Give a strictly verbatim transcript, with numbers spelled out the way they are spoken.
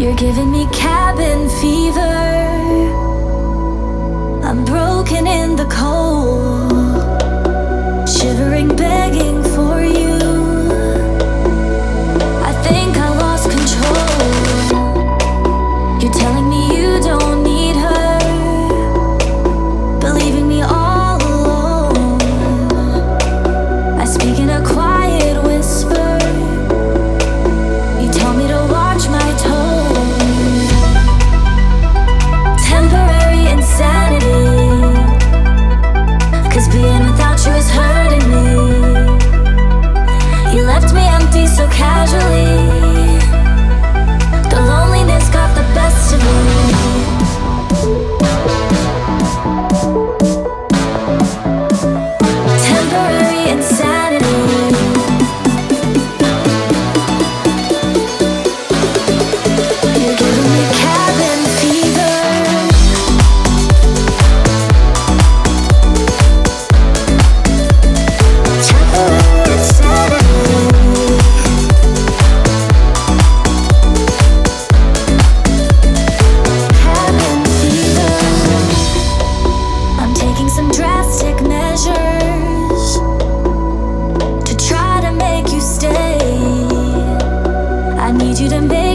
You're giving me cabin fever. I'm broken in the cold, shivering, begging for you. I think I lost control. You're telling me you don't need her, believing me all alone. I speak in a quiet whisper. You tell me to watch my tone. Temporary insanity, 'cause being without you is hurting me. You left me empty so casually. The loneliness got the best of me. Temporary insanity. You're giving me cabin fever. Temporary insanity. Cabin fever. I'm taking some drastic measures to try to make you stay. I need you to make